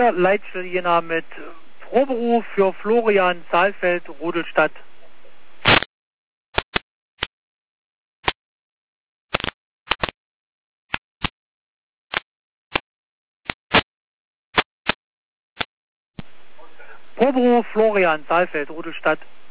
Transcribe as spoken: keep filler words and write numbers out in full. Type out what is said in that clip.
vier, Leitstelle Jena mit Proberuf für Florian Saalfeld, Rudolstadt. Proberuf Florian Saalfeld, Rudolstadt.